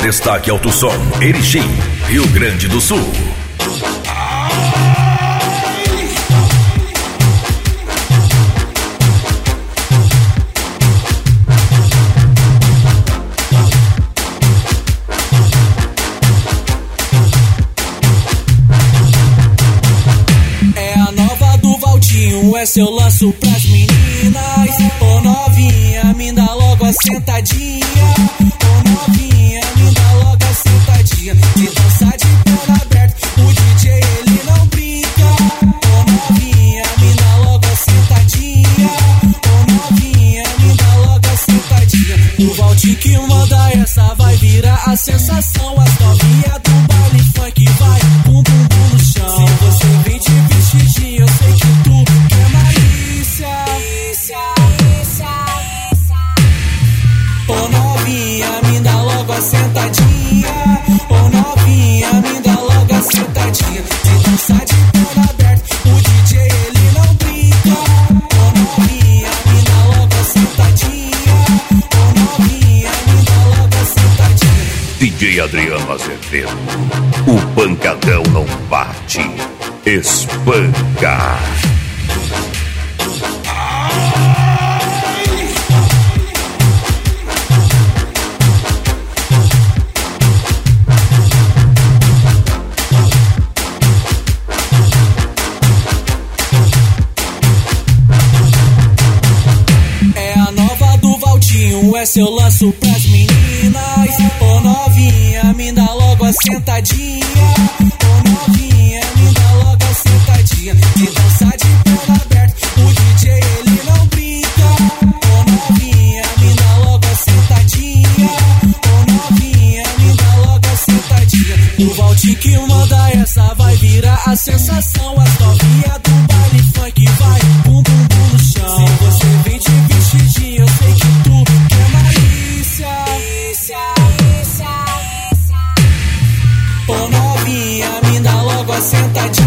Destaque Alto Som, Erechim, Rio Grande do Sul. Essa eu lanço pras meninas. Ô novinha, me dá logo a sentadinha. Ô novinha, me dá logo a sentadinha. De dançar de perna aberta, o DJ ele não brinca. Ô novinha, me dá logo a sentadinha. Ô novinha, me dá logo a sentadinha. O Valdir que manda essa vai virar a sensação. As novinhas do baile funk vai bum bum bum no chão. Se você vem de vestidinho, eu sei que tu quer malícia. Ô novinha, me dá logo a sentadinha. Ô novinha, me dá logo a sentadinha. De dançar de perna aberta, o DJ ele não brinca. Ô novinha, me dá logo a sentadinha. Ô novinha, me dá logo a sentadinha. DJ Adriano Azevedo, o pancadão não bate, espanca. Essa eu lanço pras meninas. Ô novinha, me dá logo a sentadinha. Ô novinha, me dá logo a sentadinha. De dançar de perna aberta, o DJ ele não brinca. Ô novinha, me dá logo a sentadinha. Ô novinha, me dá logo a sentadinha. O Valdir que manda essa vai virar a sensação. As novinhas do baile funk vai bum bum bum no chão. Se você vem de vestidinho, eu sei que tu quer malícia. Ô novinha, me dá logo a sentadinha.